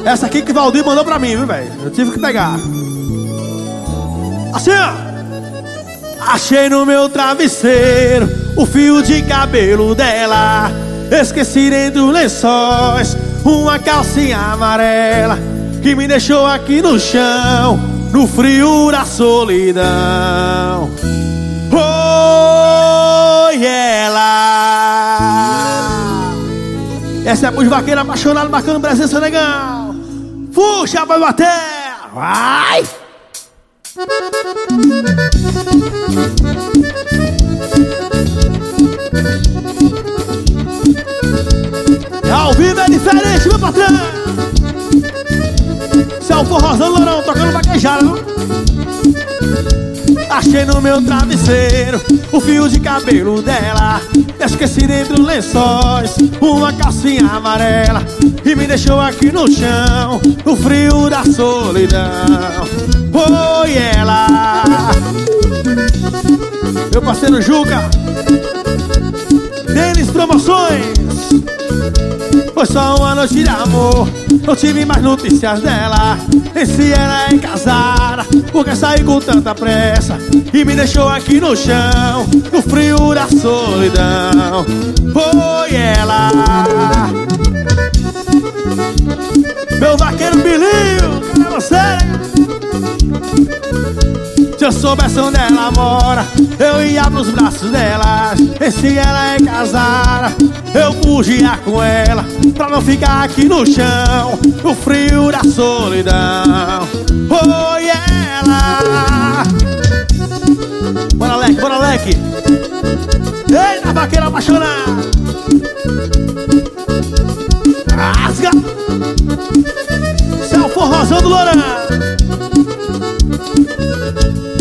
Essa aqui que Valdir mandou pra mim, viu, velho? Eu tive que pegar. Assim, ó. Achei no meu travesseiro o fio de cabelo dela. Esqueci dentro dos lençóis uma calcinha amarela que me deixou aqui no chão, no frio da solidão. Oi, ela. Essa é pros vaqueiros apaixonados, marcando presença legal. Puxa, vai bater. Vai. Ao vivo é diferente, meu patrão. Isso é o forrozão lourão, tocando vaquejada, não? Achei no meu travesseiro o fio de cabelo dela. Esqueci dentro dos lençóis uma calcinha amarela e me deixou aqui no chão, no frio da solidão. Oi, ela. Meu parceiro Juca, Denis Promoções. Foi só uma noite de amor, não tive mais notícias dela. E se ela é casada, porque saiu com tanta pressa e me deixou aqui no chão, no frio da solidão. Foi ela. Meu vaqueiro Bilinho, cara sério. Se eu soubesse onde ela mora, eu ia pros braços dela. E se ela é casada, eu fugia com ela, pra não ficar aqui no chão, no frio da solidão. Oi, ela. Bora, leque, bora, leque. Eita, vaqueira apaixonada. Rasga. Isso é o forrozão do Lourão.